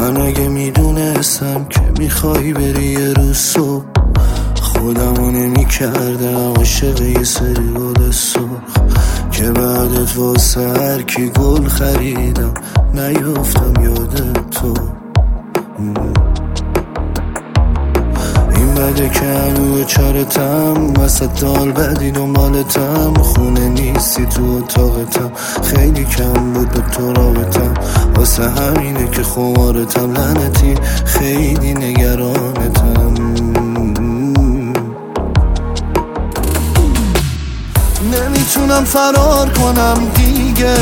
من اگه میدونستم که میخوای بری یه روز صبح، خودمو نمیکردم عاشق یه سری گل سرخ که بعدت واسه هر کی گل خریدم نیافتم یاد تو. این بده که هنو چارتم وسط دال بدی دنبالتم، خونه نیستی تو اتاقتم، خیلی کم بود به تو رابطم، واسه همینه که خمارتم لعنتی خیلی نگرانتم. نمیتونم فرار کنم دیگه،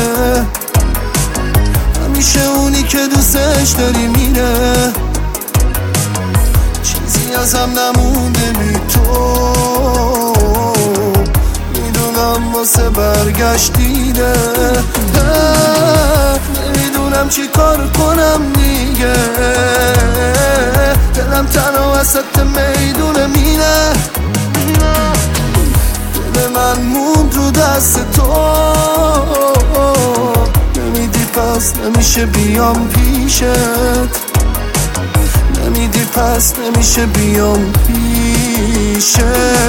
همیشه اونی که دوستش داری میره، چیزی ازم نمونده بی تو، میدونم واسه برگشت دیده، نمیدونم چی کار کنم دیگه، دلم تنها وسط میدون مینه، دل من موند رو دست تو، نمیدی پس نمیشه بیام پیشت، نمیدی پس نمیشه بیام پیشت.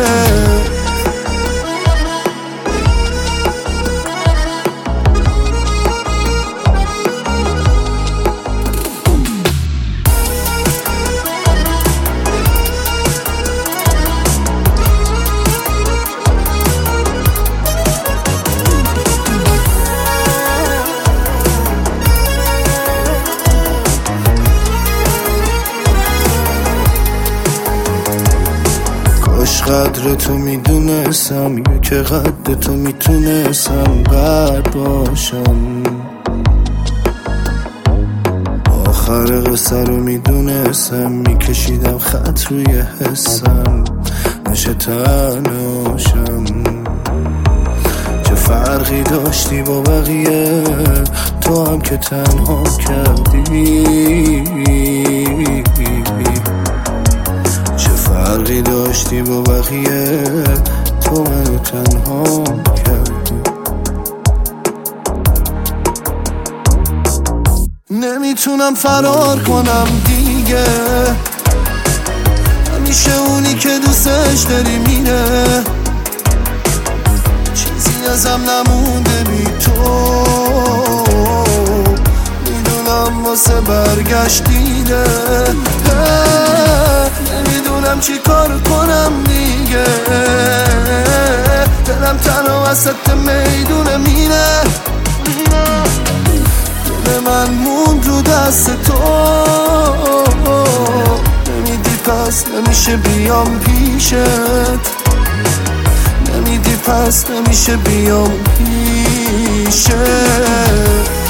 قدر تو میدونستم یا که قدر تو میتونستم بد باشم، آخر قصه رو میدونستم میکشیدم خط روی حسم نشه تناشم، چه فرقی داشتی با بقیه تو هم که تنها کردی، فرقی داشتی با بقیه تو منو تنها کردی. نمیتونم فرار کنم دیگه، همیشه اونی که دوستش داری میره، چیزی ازم نمونده بی تو، میدونم واسه برگشت دیده، نمیدونم چی کار کنم دیگه، دلم تنها وسط میدون مینه، دل من موند رو دست تو، نمیدی پس نمیشه بیام پیشت، نمیدی پس نمیشه بیام پیشت.